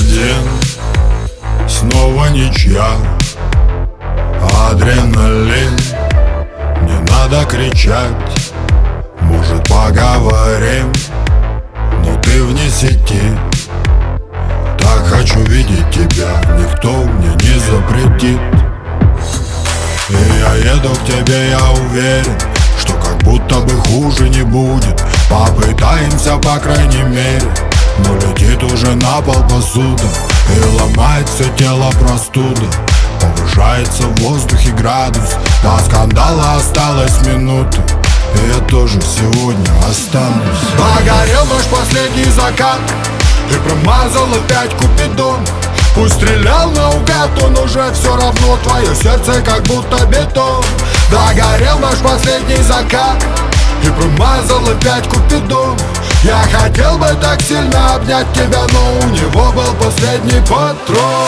один, снова ничья. Адреналин, не надо кричать. Может, поговорим, но ты вне сети. Так хочу видеть тебя, никто мне не запретит. И я еду к тебе, я уверен, что как будто бы хуже не будет. Попытаемся, по крайней мере. Но летит уже на пол посуда, и ломает все тело простуда. Повышается в воздухе градус, до скандала осталась минута, и я тоже сегодня останусь. Погорел наш последний закат, и промазал опять Купидон. Пусть стрелял наугад, он уже все равно. Твое сердце как будто бетон. Догорел наш последний закат, и промазал опять Купидон. Я хотел бы так сильно обнять тебя, но у него был последний патрон.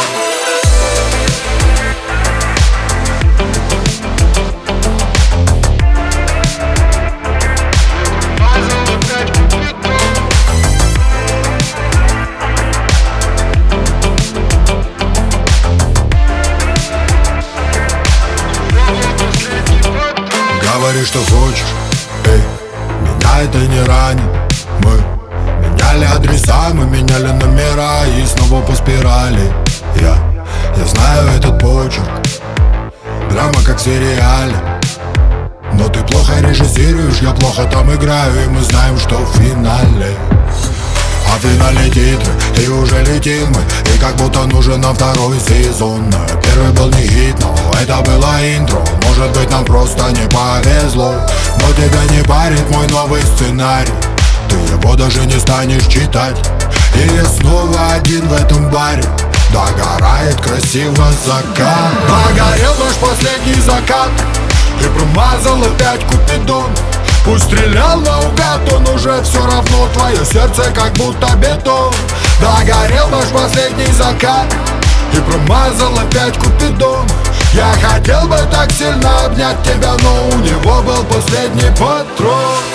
Говори, что хочешь, эй, меня это не ранит. Мы меняли адреса, мы меняли номера, и снова по спирали. Я знаю этот почерк, драма как в сериале. Но ты плохо режиссируешь, я плохо там играю, и мы знаем, что в финале. А в финале титры, и уже летим мы, и как будто нужен нам второй сезон. Первый был не хит, но это было интро. Может быть, нам просто не повезло, но тебя не парит мой новый сценарий. Ты его даже не станешь читать. И я снова один в этом баре. Догорает красиво закат. Погорел наш последний закат, и промазал опять Купидон. Пусть стрелял наугад, он уже все равно. Твое сердце как будто бетон. Догорел наш последний закат, и промазал опять Купидон. Я хотел бы так сильно обнять тебя, но у него был последний патрон.